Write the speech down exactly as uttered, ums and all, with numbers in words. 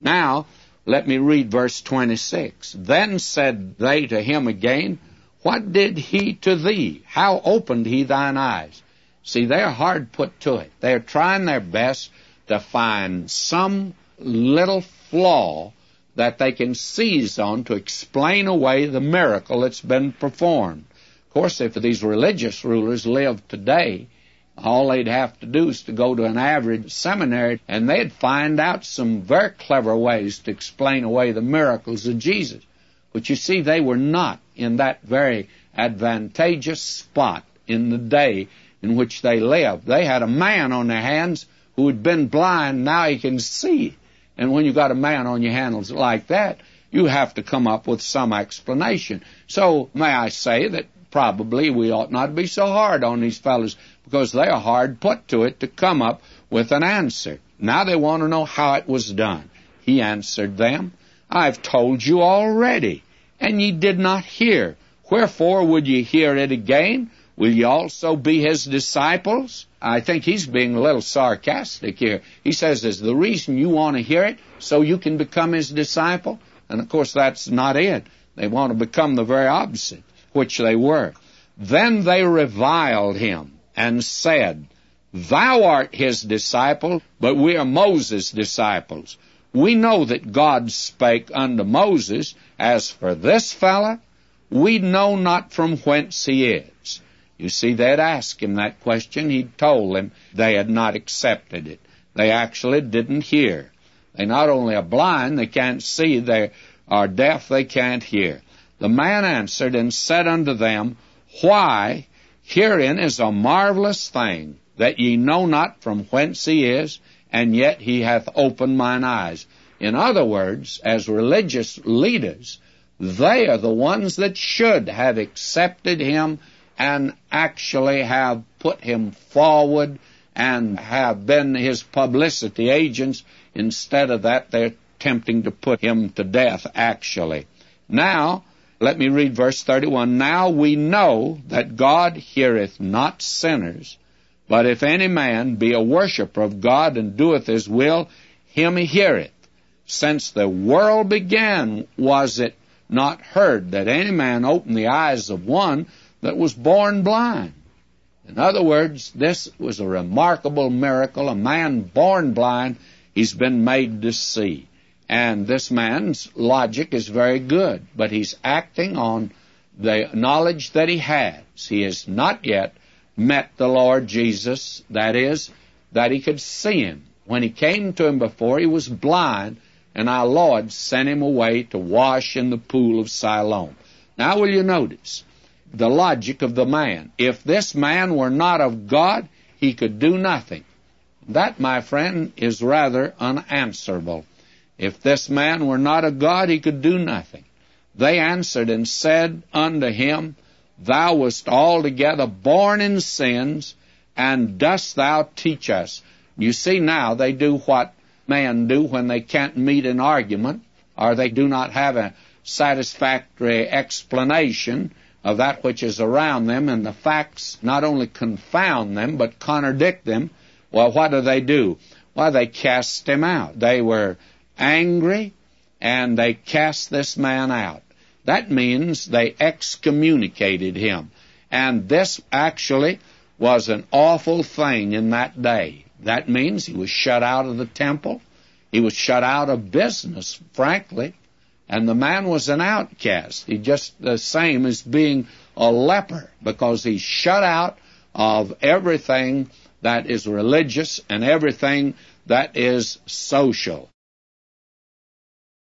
Now, let me read verse twenty-six. Then said they to him again, What did he to thee? How opened he thine eyes? See, they're hard put to it. They're trying their best to find some little flaw that they can seize on to explain away the miracle that's been performed. Of course, if these religious rulers lived today, all they'd have to do is to go to an average seminary, and they'd find out some very clever ways to explain away the miracles of Jesus. But you see, they were not in that very advantageous spot in the day in which they lived. They had a man on their hands who had been blind, now he can see. And when you've got a man on your hands like that, you have to come up with some explanation. So, may I say that probably we ought not be so hard on these fellows, because they are hard put to it to come up with an answer. Now they want to know how it was done. He answered them, I've told you already, and ye did not hear. Wherefore would ye hear it again? Will ye also be his disciples? I think he's being a little sarcastic here. He says, is the reason you want to hear it so you can become his disciple? And of course that's not it. They want to become the very opposite, which they were. Then they reviled him and said, Thou art his disciple, but we are Moses' disciples. We know that God spake unto Moses. As for this fellow, we know not from whence he is. You see, they'd asked him that question. He'd told them they had not accepted it. They actually didn't hear. They not only are blind, they can't see. They are deaf, they can't hear. The man answered and said unto them, Why, herein is a marvelous thing, that ye know not from whence he is, and yet he hath opened mine eyes. In other words, as religious leaders, they are the ones that should have accepted him and actually have put him forward and have been his publicity agents. Instead of that, they're attempting to put him to death, actually. Now, let me read verse thirty-one. Now we know that God heareth not sinners, but if any man be a worshipper of God and doeth his will, him he heareth. Since the world began, was it not heard that any man opened the eyes of one that was born blind? In other words, this was a remarkable miracle. A man born blind, he's been made to see. And this man's logic is very good, but he's acting on the knowledge that he has. He has not yet met the Lord Jesus, that is, that he could see him. When he came to him before, he was blind, and our Lord sent him away to wash in the pool of Siloam. Now will you notice the logic of the man? If this man were not of God, he could do nothing. That, my friend, is rather unanswerable. If this man were not of God, he could do nothing. They answered and said unto him, Thou wast altogether born in sins, and dost thou teach us? You see now, they do what men do when they can't meet an argument, or they do not have a satisfactory explanation of that which is around them, and the facts not only confound them, but contradict them. Well, what do they do? Well, they cast him out. They were angry, and they cast this man out. That means they excommunicated him. And this actually was an awful thing in that day. That means he was shut out of the temple. He was shut out of business, frankly. And the man was an outcast. He's just the same as being a leper, because he's shut out of everything that is religious and everything that is social.